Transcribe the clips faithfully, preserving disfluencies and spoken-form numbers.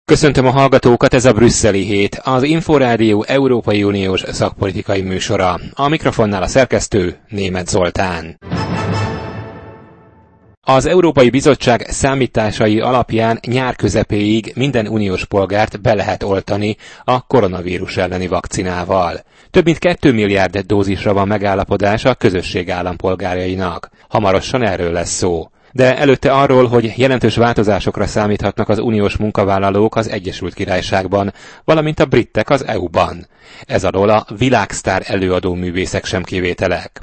Köszöntöm a hallgatókat, ez a Brüsszeli Hét, az Inforádió Európai Uniós szakpolitikai műsora. A mikrofonnál a szerkesztő Németh Zoltán. Az Európai Bizottság számításai alapján nyár közepéig minden uniós polgárt be lehet oltani a koronavírus elleni vakcinával. Több mint két milliárd dózisra van megállapodás a közösség állampolgárjainak. Hamarosan erről lesz szó. De előtte arról, hogy jelentős változásokra számíthatnak az uniós munkavállalók az Egyesült Királyságban, valamint a britek az é u-ban. Ez alól a világsztár előadó művészek sem kivételek.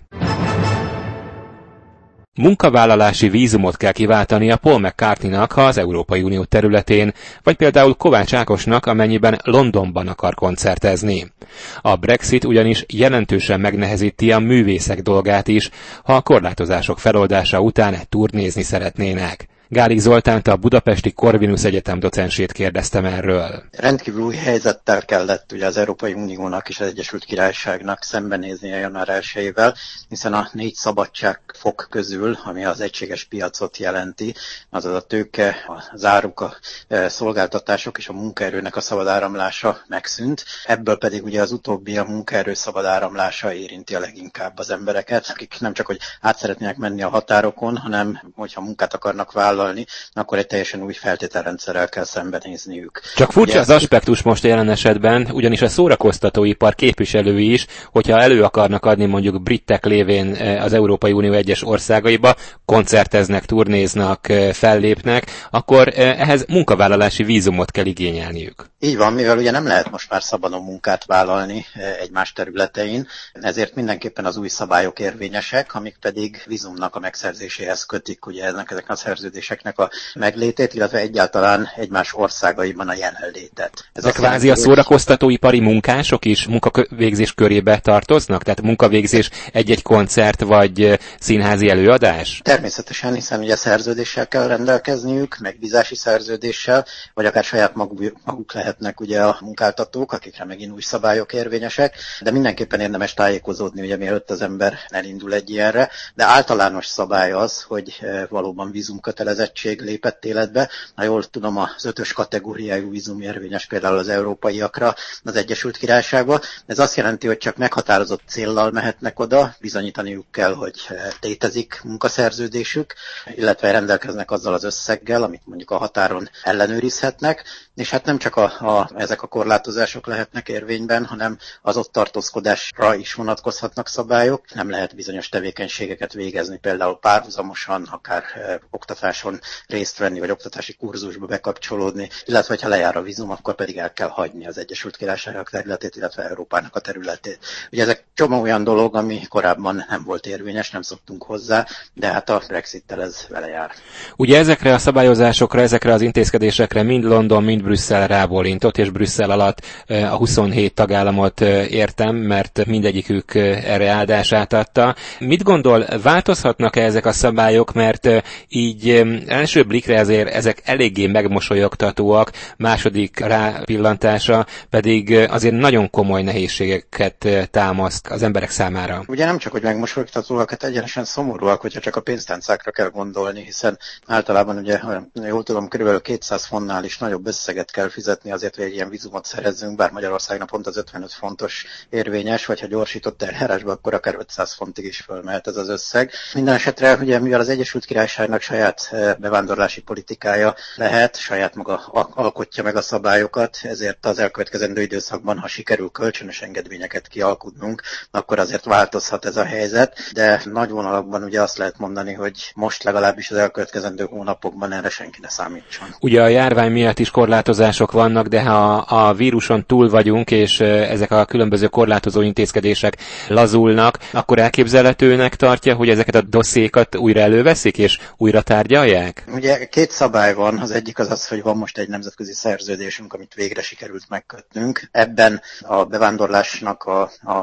Munkavállalási vízumot kell kiváltania Paul McCartneynak, ha az Európai Unió területén, vagy például Kovács Ákosnak, amennyiben Londonban akar koncertezni. A Brexit ugyanis jelentősen megnehezíti a művészek dolgát is, ha a korlátozások feloldása után turnézni szeretnének. Gálik Zoltánt, a budapesti Corvinus Egyetem docensét kérdeztem erről. Rendkívül új helyzettel kellett ugye az Európai Uniónak és az Egyesült Királyságnak szembenéznie január elsejével, hiszen a négy szabadságfok közül, ami az egységes piacot jelenti, azaz a tőke, az áruk, a szolgáltatások és a munkaerőnek a szabad áramlása megszűnt. Ebből pedig ugye az utóbbi, a munkaerő szabad áramlása érinti a leginkább az embereket, akik nem csak hogy át szeretnének menni a határokon, hanem hogyha munkát akarnak vállalni, akkor egy teljesen új feltételrendszerrel kell szembenézniük. Csak furcsa ugye az aspektus most jelen esetben, ugyanis a szórakoztatóipar képviselői is, hogyha elő akarnak adni mondjuk britek lévén az Európai Unió egyes országaiba, koncerteznek, turnéznak, fellépnek, akkor ehhez munkavállalási vízumot kell igényelniük. Így van, mivel ugye nem lehet most már szabadon munkát vállalni egymás területein, ezért mindenképpen az új szabályok érvényesek, amik pedig vízumnak a megszerzéséhez kötik ugye ezek, ezek a szerződéseknek a meglétét, illetve egyáltalán egymás országaiban a jelenlétet. Ez de kvázi a szórakoztatóipari munkások is munkavégzés körébe tartoznak? Tehát munkavégzés egy-egy koncert vagy színházi előadás? Természetesen, hiszen ugye szerződéssel kell rendelkezniük, megbízási szerződéssel, vagy akár saját maguk, maguk lehetnek ugye a munkáltatók, akikre megint új szabályok érvényesek, de mindenképpen érdemes tájékozódni, ugye mielőtt az ember elindul egy ilyenre, de általános szabály az, hogy valóban vízumkötelezettség lépett életbe. Ha jól tudom, az ötös kategóriájú vízum érvényes például az európaiakra az Egyesült Királyságba. Ez azt jelenti, hogy csak meghatározott céllal mehetnek oda, bizonyítaniuk kell, hogy létezik munkaszerződésük, illetve rendelkeznek azzal az összeggel, amit mondjuk a határon ellenőrizhetnek, és hát nem csak a, a, ezek a korlátozások lehetnek érvényben, hanem az ott tartózkodásra is vonatkozhatnak szabályok. Nem lehet bizonyos tevékenységeket végezni, például párhuzamosan, akár e, oktatáson részt venni, vagy oktatási kurzusba bekapcsolódni, illetve ha lejár a vízum, akkor pedig el kell hagyni az Egyesült Királyságok területét, illetve Európának a területét. Ugye ezek csomó olyan dolog, ami korábban nem volt érvényes, nem szoktunk hozzá, de hát a Brexittel ez vele jár. Ugye ezekre a szabályozásokra, ezekre az intézkedésekre mind London, mind Brüsszel rábólintott, és Brüsszel alatt a huszonhét tagállamot értem, mert mindegyikük erre áldását adta. Mit gondol, változhatnak-e ezek a szabályok, mert így első blikre azért ezek eléggé megmosolyogtatóak, második rápillantása pedig azért nagyon komoly nehézségeket támaszt az emberek számára. Ugye nem csak, hogy megmosolyogtatóak, hát egyenesen szomorúak, hogyha csak a pénztáncákra kell gondolni, hiszen általában ugye, jól tudom, kb. kétszáz fontnál is nagyobb összeget kell fizetni azért, hogy egy ilyen vízumot szerezzünk, bár Magyarországnak pont az ötvenöt fontos érvényes, vagy ha gyorsított eljárásba, akkor akár ötszáz fontig is fölmehet ez az összeg. Minden esetre, ugye, mivel az Egyesült Királyságnak saját bevándorlási politikája lehet, saját maga alkotja meg a szabályokat, ezért az elkövetkezendő időszakban, ha sikerül kölcsönös engedményeket kialkudnunk, akkor azért változhat ez a helyzet, de nagy vonalakban ugye azt lehet mondani, hogy most legalábbis az elkövetkezendő hónapokban erre senki ne számítson. Ugye a járvány miatt is korlátozások vannak, de ha a víruson túl vagyunk, és ezek a különböző korlátozó intézkedések lazulnak, akkor elképzelhetőnek tartja, hogy ezeket a dossziékat újra előveszik, és újra tárgyalják? Ugye két szabály van, az egyik az az, hogy van most egy nemzetközi szerződésünk, amit végre sikerült megkötnünk. Ebben a bevándorlásnak a, a szabály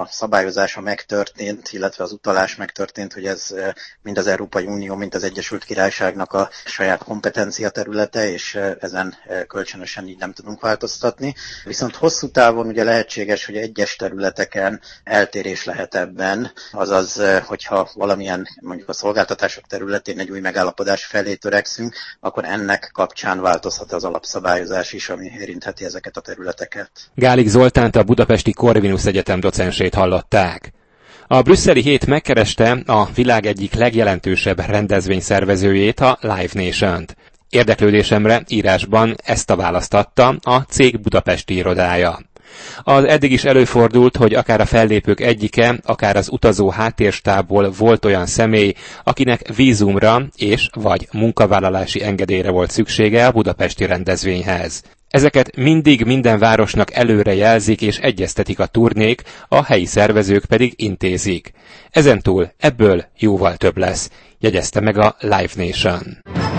szabályozása megtörtént, illetve az utalás megtörtént, hogy ez mind az Európai Unió, mind az Egyesült Királyságnak a saját kompetencia területe, és ezen kölcsönösen így nem tudunk változtatni. Viszont hosszú távon ugye lehetséges, hogy egyes területeken eltérés lehet ebben, azaz, hogyha valamilyen mondjuk a szolgáltatások területén egy új megállapodás felé törekszünk, akkor ennek kapcsán változhat az alapszabályozás is, ami érintheti ezeket a területeket. Gálik Zoltánt, a budapesti Corvinus Egyetem docensét hallották. A brüsszeli hét megkereste a világ egyik legjelentősebb rendezvényszervezőjét, a Live Nation-t. Érdeklődésemre írásban ezt a választ adta a cég budapesti irodája. Az eddig is előfordult, hogy akár a fellépők egyike, akár az utazó háttérstábból volt olyan személy, akinek vízumra és vagy munkavállalási engedélyre volt szüksége a budapesti rendezvényhez. Ezeket mindig minden városnak előre jelzik és egyeztetik a turnék, a helyi szervezők pedig intézik. Ezentúl ebből jóval több lesz, jegyezte meg a Live Nation.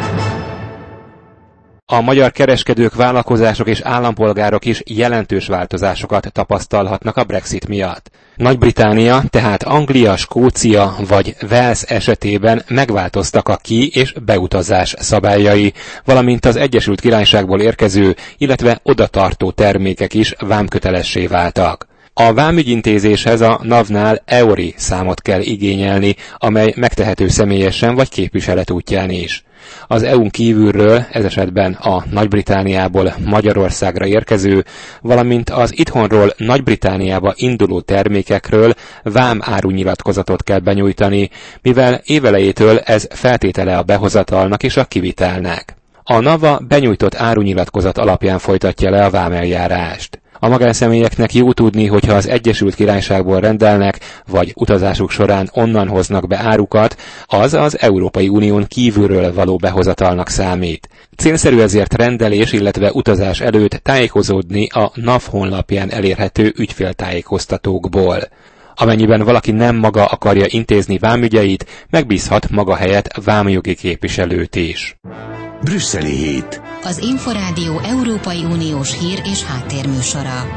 A magyar kereskedők, vállalkozások és állampolgárok is jelentős változásokat tapasztalhatnak a Brexit miatt. Nagy-Britannia, tehát Anglia, Skócia vagy Wales esetében megváltoztak a ki- és beutazás szabályai, valamint az Egyesült Királyságból érkező, illetve odatartó termékek is vámkötelessé váltak. A vámügyintézéshez a NAV-nál E O R I számot kell igényelni, amely megtehető személyesen vagy képviselet útján is. Az é u-n kívülről, ez esetben a Nagy-Britanniából Magyarországra érkező, valamint az itthonról Nagy-Britanniába induló termékekről vám árunyilatkozatot kell benyújtani, mivel évelejétől ez feltétele a behozatalnak és a kivitelnek. A NAVA benyújtott árunyilatkozat alapján folytatja le a vámeljárást. A magánszemélyeknek jó tudni, hogyha az Egyesült Királyságból rendelnek, vagy utazásuk során onnan hoznak be árukat, az az Európai Unión kívülről való behozatalnak számít. Célszerű ezért rendelés, illetve utazás előtt tájékozódni a NAV honlapján elérhető ügyféltájékoztatókból. Amennyiben valaki nem maga akarja intézni vámügyeit, megbízhat maga helyett vámjogi képviselőt is. Brüsszeli hét. Az Inforádió Európai Uniós hír és háttérműsora.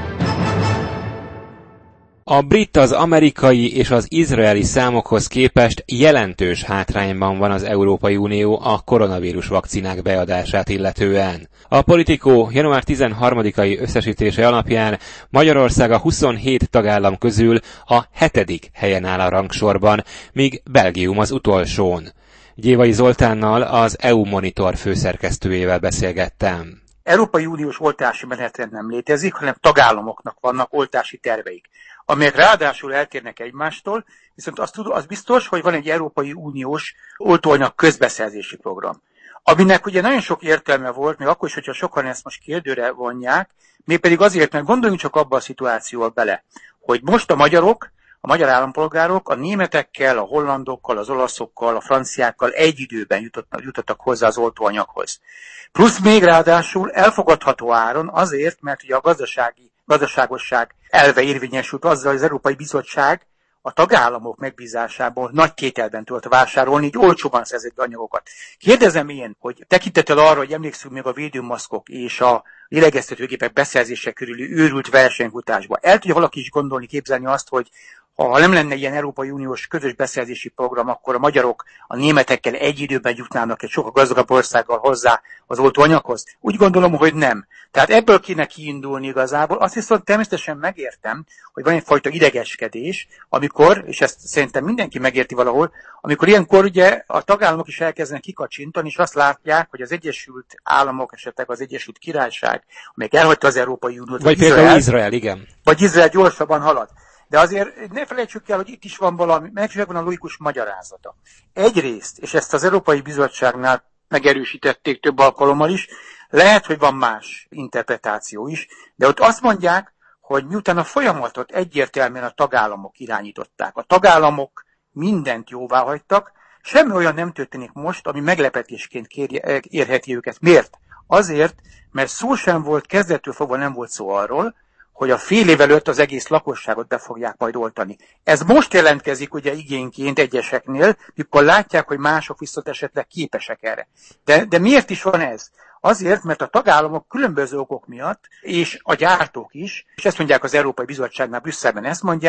A brit, az amerikai és az izraeli számokhoz képest jelentős hátrányban van az Európai Unió a koronavírus vakcinák beadását illetően. A Politico január tizenharmadikai összesítése alapján Magyarország a huszonhét tagállam közül a hetedik helyen áll a rangsorban, míg Belgium az utolsón. Gyévai Zoltánnal, az é u Monitor főszerkesztőjével beszélgettem. Európai Uniós oltási menetrend nem létezik, hanem tagállamoknak vannak oltási terveik, amelyek ráadásul eltérnek egymástól, viszont az, az biztos, hogy van egy Európai Uniós oltóanyag közbeszerzési program, aminek ugye nagyon sok értelme volt, még akkor is, hogyha sokan ezt most kérdőre vonják, mégpedig azért, mert gondoljunk csak abba a szituációba bele, hogy most a magyarok, a magyar állampolgárok a németekkel, a hollandokkal, az olaszokkal, a franciákkal egy időben jutottak, jutottak hozzá az oltóanyaghoz. Plusz még ráadásul elfogadható áron azért, mert ugye a gazdasági, gazdaságosság elve érvényesült azzal, hogy az Európai Bizottság a tagállamok megbízásából nagy tételben tudott vásárolni, így olcsóban szerzett anyagokat. Kérdezem én, hogy tekintettel arra, hogy emlékszünk még a védőmaszkok és a lélegeztetőgépek beszerzése körüli őrült versenykutásba. El tudja valaki is gondolni, képzelni azt, hogy ha nem lenne ilyen Európai Uniós közös beszerzési program, akkor a magyarok a németekkel egy időben jutnának egy sokkal gazdagabb országgal hozzá az oltóanyaghoz? Úgy gondolom, hogy nem. Tehát ebből kéne kiindulni igazából. Azt viszont természetesen megértem, hogy van egyfajta idegeskedés, amikor, és ezt szerintem mindenki megérti valahol, amikor ilyenkor ugye a tagállamok is elkezdenek kikacsintani, és azt látják, hogy az Egyesült Államok, esetleg az Egyesült Királyság, amelyik elhagyta az Európai Uniót, vagy például Izrael, Izrael, igen. Vagy Izrael gyorsabban halad. De azért ne felejtsük el, hogy itt is van valami, megvan a logikus magyarázata. Egyrészt, és ezt az Európai Bizottságnál megerősítették több alkalommal is, lehet, hogy van más interpretáció is, de ott azt mondják, hogy miután a folyamatot egyértelműen a tagállamok irányították, a tagállamok mindent jóvá hagytak, semmi olyan nem történik most, ami meglepetésként kérje, érheti őket. Miért? Azért, mert szó sem volt, kezdettől fogva nem volt szó arról, hogy a fél év előtt az egész lakosságot be fogják majd oltani. Ez most jelentkezik ugye igényként egyeseknél, mikor látják, hogy mások viszont esetleg képesek erre. De, de miért is van ez? Azért, mert a tagállamok különböző okok miatt, és a gyártók is, és ezt mondják az Európai Bizottságnál Brüsszelben, ezt mondják,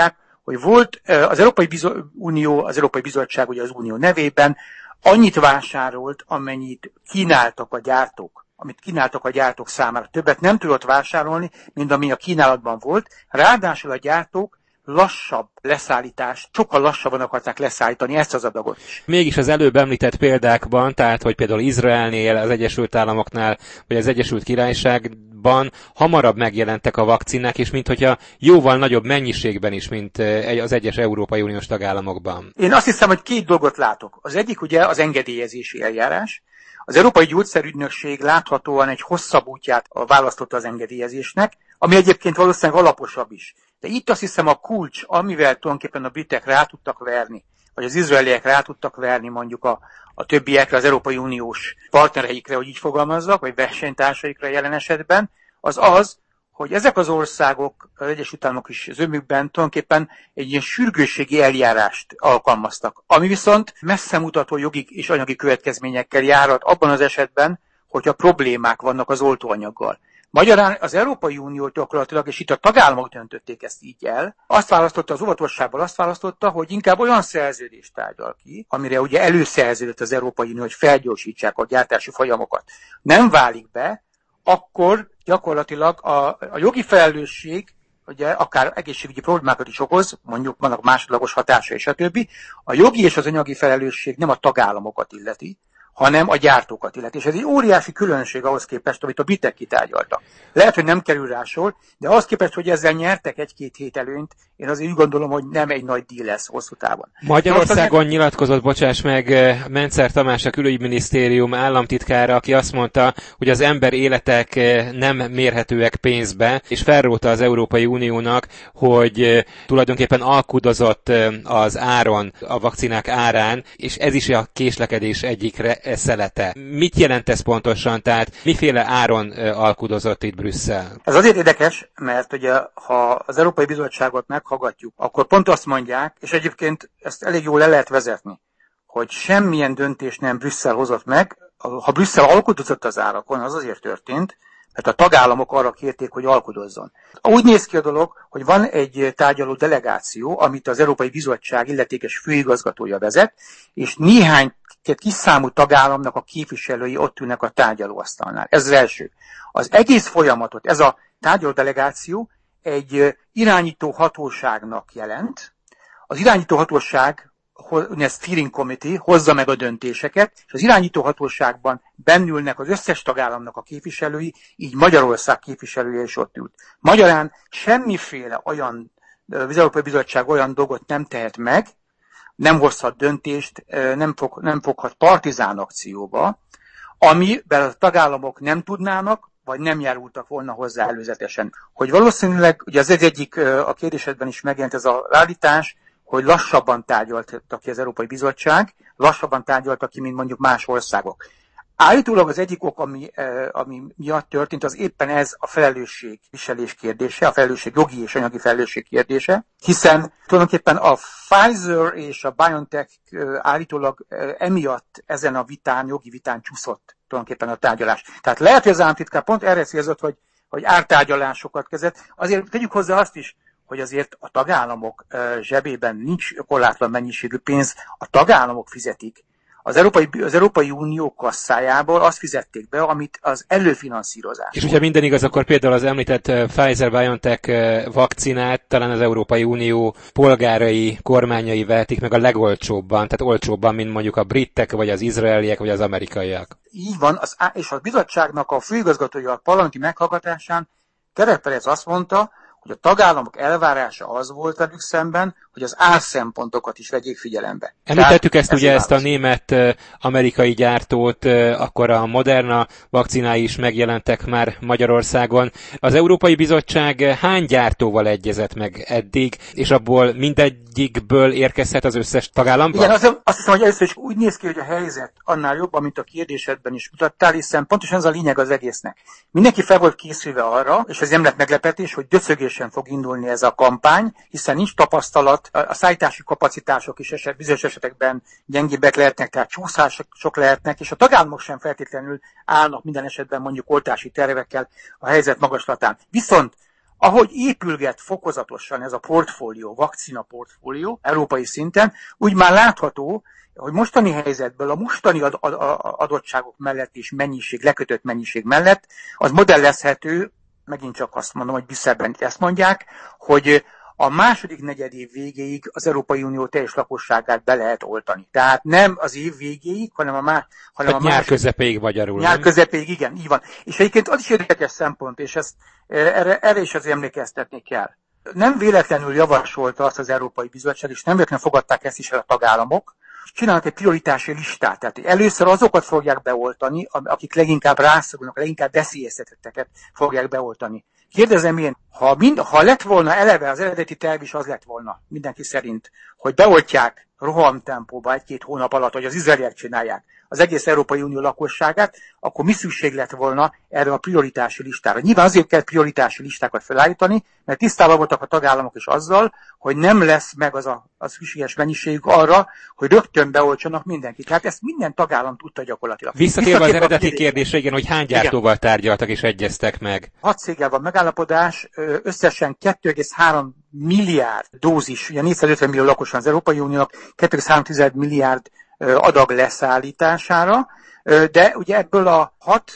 hogy volt az Európai Bizo- Unió, az Európai Bizottság ugye az Unió nevében annyit vásárolt, amennyit kínáltak a gyártók, amit kínáltak a gyártók számára. Többet nem tudott vásárolni, mint ami a kínálatban volt. Ráadásul a gyártók lassabb leszállítást, sokkal lassabban akarták leszállítani ezt az adagot is. Mégis az előbb említett példákban, tehát hogy például Izraelnél, az Egyesült Államoknál, vagy az Egyesült Királyságban hamarabb megjelentek a vakcinák, és minthogyha jóval nagyobb mennyiségben is, mint az egyes Európai Uniós tagállamokban. Én azt hiszem, hogy két dolgot látok. Az egyik ugye az engedélyezési eljárás. Az Európai Gyógyszerügynökség láthatóan egy hosszabb útját választotta az engedélyezésnek, ami egyébként valószínűleg alaposabb is. De itt azt hiszem a kulcs, amivel tulajdonképpen a britek rá tudtak verni, vagy az izraeliek rá tudtak verni mondjuk a, a többiekre, az Európai Uniós partnereikre, hogy így fogalmazzak, vagy versenytársaikra jelen esetben, az az, hogy ezek az országok, az Egyesült Államok is az ömükben tulajdonképpen egy ilyen sürgősségi eljárást alkalmaztak, ami viszont messze mutató jogi és anyagi következményekkel járhat abban az esetben, hogyha problémák vannak az oltóanyaggal. Magyarán az Európai Unió gyakorlatilag, és itt a tagállamok döntötték ezt így el, azt választotta, az óvatosságból azt választotta, hogy inkább olyan szerződést tárgyal ki, amire ugye előszerződött az Európai Unió, hogy felgyorsítsák a gyártási folyamokat. Nem válik be, akkor gyakorlatilag a, a jogi felelősség, ugye akár egészségügyi problémákat is okoz, mondjuk vannak másodlagos hatása és a többi, a jogi és az anyagi felelősség nem a tagállamokat illeti, hanem a gyártókat illeti. És ez egy óriási különbség ahhoz képest, amit a britek kitárgyaltak. Lehet, hogy nem kerül rá sor, de ahhoz képest, hogy ezzel nyertek egy-két hét előnyt, én azért úgy gondolom, hogy nem egy nagy díj lesz hosszú távon. Magyarországon nyilatkozott, bocsáss meg, Mencer Tamás, a külügyminisztérium államtitkára, aki azt mondta, hogy az ember életek nem mérhetőek pénzbe, és felróta az Európai Uniónak, hogy tulajdonképpen alkudozott az áron, a vakcinák árán, és ez is a késlekedés egyik szelete. Mit jelent ez pontosan? Tehát miféle áron alkudozott itt Brüsszel? Ez azért érdekes, mert ugye, ha az Európai Bizottságot meghallgatjuk, akkor pont azt mondják, és egyébként ezt elég jól le lehet vezetni, hogy semmilyen döntést nem Brüsszel hozott meg. Ha Brüsszel alkudozott az árakon, az azért történt, mert a tagállamok arra kérték, hogy alkudozzon. Úgy néz ki a dolog, hogy van egy tárgyaló delegáció, amit az Európai Bizottság illetékes főigazgatója vezet, és néhány kis számú tagállamnak a képviselői ott ülnek a tárgyalóasztalnál. Ez az első. Az egész folyamatot, ez a tárgyaló delegáció egy irányító hatóságnak jelent. Az irányító hatóság, ez steering committee, hozza meg a döntéseket, és az irányító hatóságban bennülnek az összes tagállamnak a képviselői, így Magyarország képviselője is ott ült. Magyarán semmiféle olyan, az Európai Bizottság olyan dolgot nem tehet meg, nem hozhat döntést, nem, fog, nem foghat partizán akcióba, amiben a tagállamok nem tudnának, vagy nem járultak volna hozzá előzetesen. Hogy valószínűleg, ugye az egyik a kérdésedben is megjelent ez a állítás, hogy lassabban tárgyalta ki az Európai Bizottság, lassabban tárgyalta ki, mint mondjuk más országok. Állítólag az egyik ok, ami, ami miatt történt, az éppen ez a felelősségviselés kérdése, a felelősség jogi és anyagi felelősség kérdése, hiszen tulajdonképpen a Pfizer és a BioNTech állítólag emiatt ezen a vitán, jogi vitán csúszott tulajdonképpen a tárgyalás. Tehát lehet, hogy az államtitkár pont erre célzott, hogy, hogy ártárgyalásokat kezdett. Azért tegyük hozzá azt is, hogy azért a tagállamok zsebében nincs korlátlan mennyiségű pénz, a tagállamok fizetik. Az Európai, az Európai Unió kasszájából azt fizették be, amit az előfinanszírozás. És hogyha minden igaz, akkor például az említett Pfizer-BioNTech vakcinát talán az Európai Unió polgárai, kormányai vehetik meg a legolcsóbban, tehát olcsóbban, mint mondjuk a britek, vagy az izraeliek, vagy az amerikaiak. Így van, az, és a bizottságnak a főigazgatója a parlamenti meghallgatásán Kerek Perez azt mondta, hogy a tagállamok elvárása az volt velük szemben, hogy az árszempontokat is vegyék figyelembe. Említettük ezt, ugye ezt a német-amerikai gyártót, akkor a Moderna vakcinái is megjelentek már Magyarországon. Az Európai Bizottság hány gyártóval egyezett meg eddig, és abból mindegyikből érkezhet az összes tagállamban? Igen, azt, azt hiszem, hogy először is úgy néz ki, hogy a helyzet annál jobban, mint a kérdésedben is mutattál, hiszen pontosan ez a lényeg az egésznek. Mindenki fel volt készülve arra, és ez nem lett meglepetés, hogy döcögésen fog indulni ez a kampány, hiszen nincs tapasztalat, a szállítási kapacitások is eset, bizonyos esetekben gyengébbek lehetnek, tehát csúszások lehetnek, és a tagállamok sem feltétlenül állnak minden esetben mondjuk oltási tervekkel a helyzet magaslatán. Viszont ahogy épülget fokozatosan ez a portfólió, vakcina portfólió európai szinten, úgy már látható, hogy mostani helyzetből, a mostani ad- ad- adottságok mellett és mennyiség, lekötött mennyiség mellett, az modellezhető, megint csak azt mondom, hogy Brüsszelben ezt mondják, hogy a második negyedév végéig az Európai Unió teljes lakosságát be lehet oltani. Tehát nem az év végéig, hanem a, má, hanem hát a nyár második... közepéig magyarul. Nyár közepéig, igen, így van. És egyébként az is érdekes szempont, és ezt, erre, erre is azért emlékeztetni kell. Nem véletlenül javasolta azt az Európai Bizottság, és nem véletlenül fogadták ezt is el a tagállamok, csinálnak egy prioritási listát. Tehát először azokat fogják beoltani, akik leginkább rászorulnak, leginkább veszélyeztetetteket fogják beoltani. Kérdezem én, ha, mind, ha lett volna eleve, az eredeti terv is az lett volna, mindenki szerint, hogy beoltják rohamtempóba egy-két hónap alatt, hogy az izraeliek csinálják az egész Európai Unió lakosságát, akkor mi szükség lett volna erre a prioritási listára? Nyilván azért kell prioritási listákat felállítani, mert tisztában voltak a tagállamok is azzal, hogy nem lesz meg az a az szükséges mennyiségük arra, hogy rögtön beoltsanak mindenkit. Tehát ezt minden tagállam tudta gyakorlatilag. Visszatérve az eredeti kérdésre, igen, hogy hány gyártóval igen. tárgyaltak és egyeztek meg? Hat céggel van megállapodás, összesen két egész három milliárd dózis, ugye négyszázötven millió lakos van az Európai Uniónak, két egész három milliárd adag leszállítására, de ugye ebből a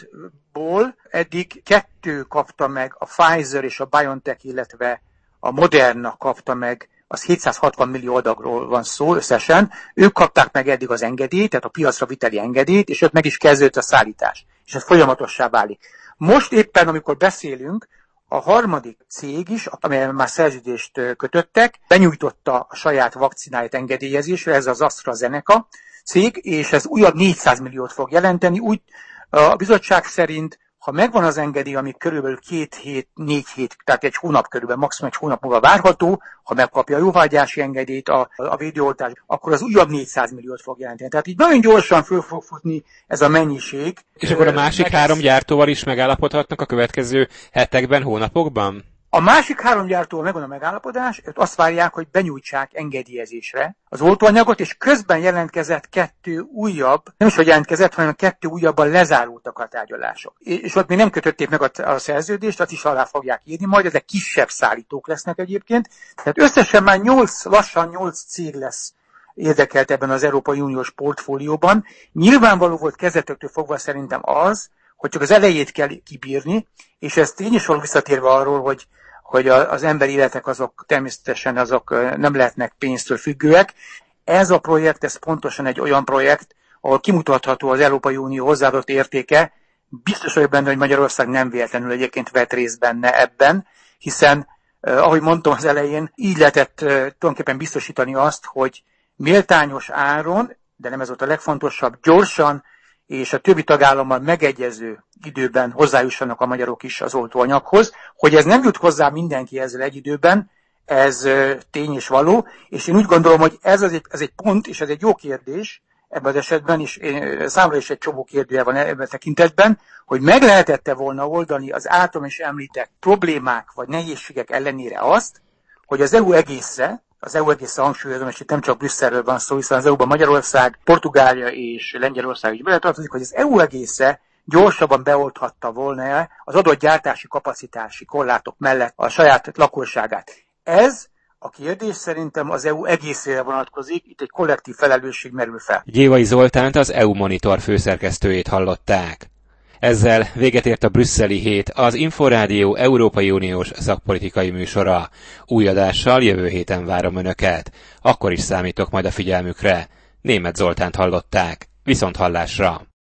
hatból eddig kettő kapta meg, a Pfizer és a BioNTech, illetve a Moderna kapta meg, az hétszázhatvan millió adagról van szó összesen, ők kapták meg eddig az engedélyt, tehát a piacra viteli engedélyt, és ott meg is kezdődött a szállítás, és ez folyamatossá válik. Most éppen, amikor beszélünk, a harmadik cég is, amelyen már szerződést kötöttek, benyújtotta a saját vakcináját engedélyezésre, ez az AstraZeneca cég, és ez újabb négyszáz milliót fog jelenteni. Úgy a bizottság szerint, ha megvan az engedély, ami körülbelül két hét, négy hét, tehát egy hónap körülbelül, maximum egy hónap múlva várható, ha megkapja a jóváhagyási engedélyt a, a védőoltás, akkor az újabb négyszáz milliót fog jelenteni. Tehát így nagyon gyorsan föl fog futni ez a mennyiség. És akkor a másik meg három gyártóval is megállapodhatnak a következő hetekben, hónapokban? A másik három gyártóval megvan a megállapodás, ők azt várják, hogy benyújtsák engedélyezésre az oltóanyagot, és közben jelentkezett kettő újabb, nem is hogy jelentkezett, hanem kettő újabban lezárultak a tárgyalások. És ott még nem kötötték meg a, a szerződést, azt is alá fogják írni majd, ezek kisebb szállítók lesznek egyébként. Tehát összesen már nyolc, lassan nyolc cég lesz érdekelt ebben az Európai Uniós portfólióban. Nyilvánvaló volt kezdetektől fogva szerintem az, hogy csak az elejét kell kibírni, és ez tény is való visszatérve arról, hogy hogy az emberi életek azok természetesen azok nem lehetnek pénztől függőek. Ez a projekt, ez pontosan egy olyan projekt, ahol kimutatható az Európai Unió hozzáadott értéke. Biztos vagyok benne, hogy Magyarország nem véletlenül egyébként vett részt benne ebben, hiszen, ahogy mondtam az elején, így lehetett tulajdonképpen biztosítani azt, hogy méltányos áron, de nem ez volt a legfontosabb, gyorsan és a többi tagállammal megegyező időben hozzájussanak a magyarok is az oltóanyaghoz. Hogy ez nem jut hozzá mindenki ezzel egy időben, ez tény és való, és én úgy gondolom, hogy ez, az egy, ez egy pont, és ez egy jó kérdés ebben az esetben, és én, számomra is egy csomó kérdője van ebben a tekintetben, hogy meg lehetette volna oldani az általam is említett problémák vagy nehézségek ellenére azt, hogy az é u egészre, az é u egészre hangsúlyozom, és itt nem csak Brüsszelről van szó, hiszen az é u-ban Magyarország, Portugália és Lengyelország is beletartozik, hogy az é u egészre gyorsabban beolthatta volna az adott gyártási kapacitási korlátok mellett a saját lakosságát. Ez a kérdés szerintem az é u egészére vonatkozik, itt egy kollektív felelősség merül fel. Gyévai Zoltánt, az é u Monitor főszerkesztőjét hallották. Ezzel véget ért a brüsszeli hét, az Inforádió Európai Uniós szakpolitikai műsora. Új adással jövő héten várom Önöket. Akkor is számítok majd a figyelmükre. Németh Zoltánt hallották. Viszont hallásra!